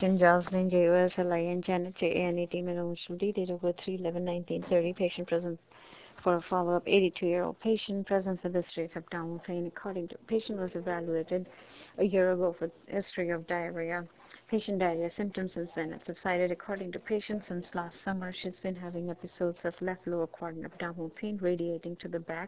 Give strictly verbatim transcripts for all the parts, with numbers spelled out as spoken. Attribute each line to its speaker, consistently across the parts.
Speaker 1: Patient Jocelyn J O S L I N Janet J A N E T Emotional D, date of birth three eleven nineteen thirty. Patient present for a follow-up. eighty-two-year-old patient present with history of abdominal pain. According to patient was evaluated a year ago for history of diarrhea. Patient diarrhea symptoms since then had subsided. According to patient, since last summer she's been having episodes of left lower quadrant abdominal pain radiating to the back,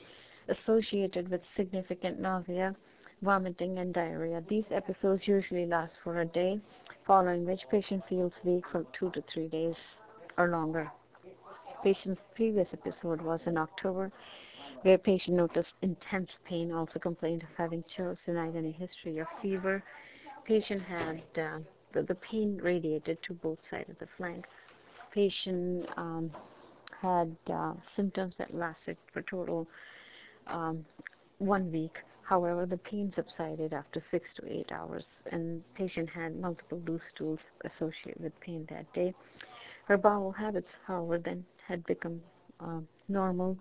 Speaker 1: associated with significant nausea, vomiting, and diarrhea. These episodes usually last for a day, following which patient feels weak for two to three days or longer. Patient's previous episode was in October, where patient noticed intense pain, also complained of having chills, denied any history of fever. Patient had uh, the, the pain radiated to both sides of the flank. Patient um, had uh, symptoms that lasted for total um, one week. However, the pain subsided after six to eight hours, and patient had multiple loose stools associated with pain that day. Her bowel habits, however, then had become uh, normal.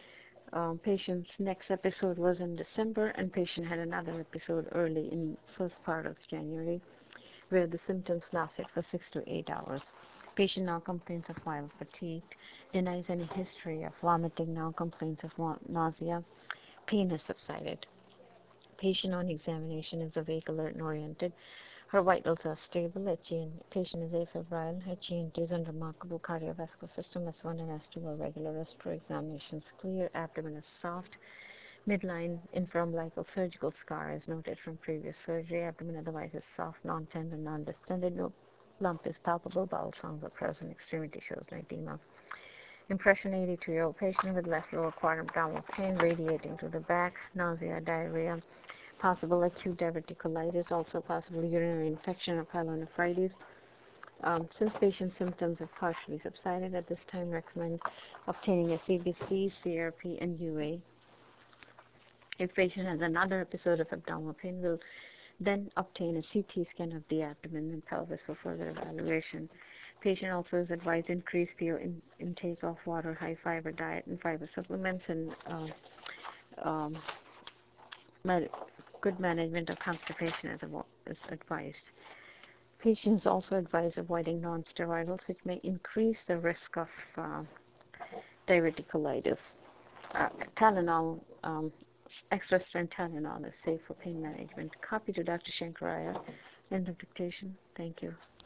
Speaker 1: Um, patient's next episode was in December, and patient had another episode early in first part of January, where the symptoms lasted for six to eight hours. Patient now complains of mild fatigue, denies any history of vomiting, now complains of nausea. Pain has subsided. Patient on examination is awake, alert, and oriented. Her vitals are stable. H G N patient is afebrile. H G N T is unremarkable. Cardiovascular system S one and S two are regular. Respiratory examinations clear. Abdomen is soft. Midline infraumbilical surgical scar is noted from previous surgery. Abdomen otherwise is soft, non-tender, non-distended. No lump is palpable. Bowel sounds are present. Extremity shows no edema. Impression: eighty-two-year-old patient with left lower quadrant abdominal pain radiating to the back, nausea, diarrhea, possible acute diverticulitis, also possible urinary infection or pyelonephritis. Um, since patient's symptoms have partially subsided, at this time recommend obtaining a C B C, C R P, and U A. If patient has another episode of abdominal pain, we'll then obtain a C T scan of the abdomen and pelvis for further evaluation. Patient also is advised increase P O in, intake of water, high fiber diet, and fiber supplements, and uh, um, med- good management of constipation is, avo- is advised. Patients also advised avoiding non-steroidals, which may increase the risk of uh, diverticulitis. Uh, Tylenol, um, extra strength Tylenol is safe for pain management. Copy to Doctor Shankaraya. End of dictation. Thank you.